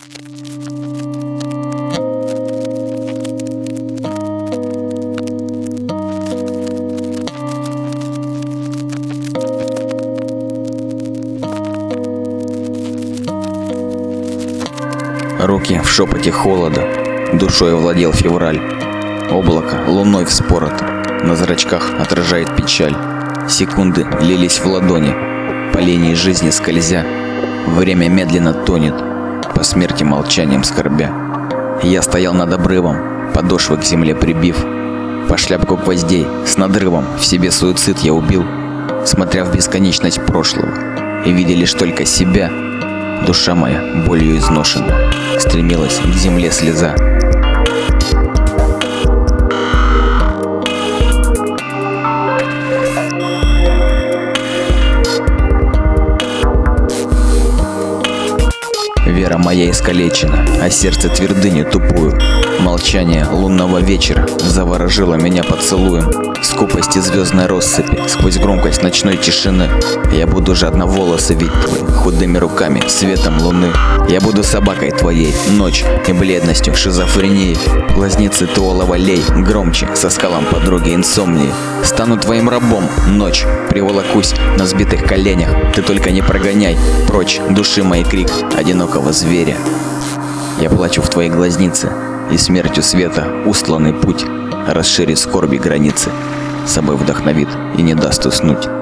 Руки в шепоте холода, душой владел февраль. Облако луной вспорото, на зрачках отражает печаль. Секунды лились в ладони, по линии жизни скользя. Время медленно тонет, по смерти молчанием скорбя. Я стоял над обрывом, подошвы к земле прибив. По шляпку гвоздей с надрывом в себе суицид я убил. Смотря в бесконечность прошлого и видя лишь только себя, душа моя, болью изношена, стремилась к земле слеза. Вера моя искалечена, а сердце твердыню тупую. Молчание лунного вечера заворожило меня поцелуем. Скупости звездной россыпи, сквозь громкость ночной тишины. Я буду жадно волосы вить твои, худыми руками, светом луны. Я буду собакой твоей, ночь и бледностью шизофрении. Глазницы туолова лей, громче, со скалам подруги инсомнии. Стану твоим рабом, ночь, приволокусь на сбитых коленях. Ты только не прогоняй прочь души моей крик одинокого зверя. Я плачу в твоей глазнице, и смертью света устланный путь расширит скорби границы, собой вдохновит и не даст уснуть.